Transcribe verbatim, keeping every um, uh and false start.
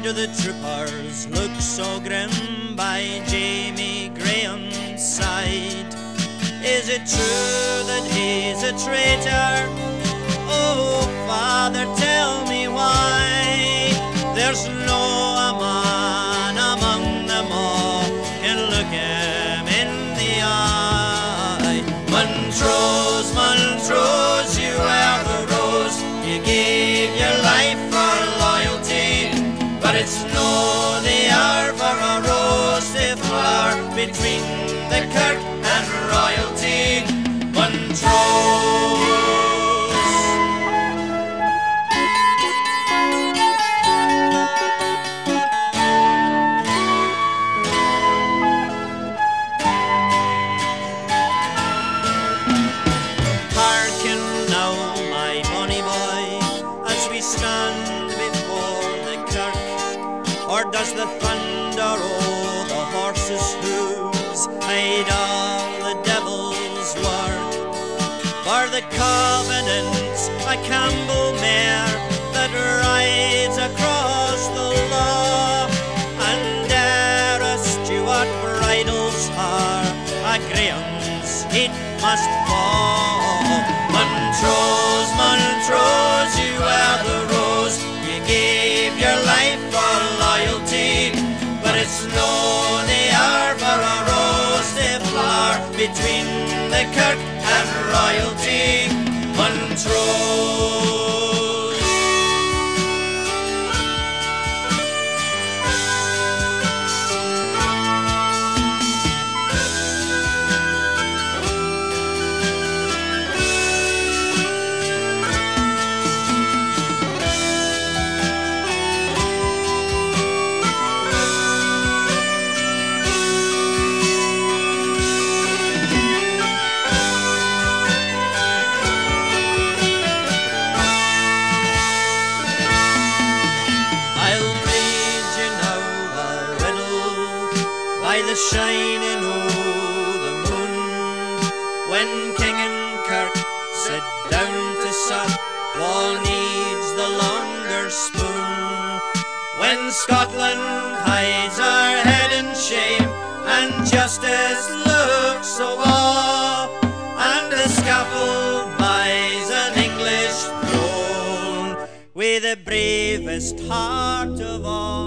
do the troopers look so grim by Jamie Graham's side? Is it true that he's a traitor? Oh, Father, tell me why. There's no a man among them all can look him in the eye. Montrose, Montrose, you are the rose. You gave your life for loyalty, but it's no the hour for a rose to flower between the kirk and royalty. Montrose. Hearken now, my bonny boy, as we stand before the kirk. Or does the thunder o' the horses' hooves hide all the devil's work? For the Covenant's a Campbell mare that rides across the law, and ere a Stuart bridles her, a Graham's heat must fall. Montrose, Montrose, you are the rose. You gave your life for loyalty, but it's no the hour for a rose to flower between the kirk and royalty. Montrose. By the shining o' the moon, when king and kirk sit down to sup, wha needs the longer spoon? When Scotland hides her head in shame, and justice looks awa', and the scaffold buys an English throne, wi' the bravest heart of all.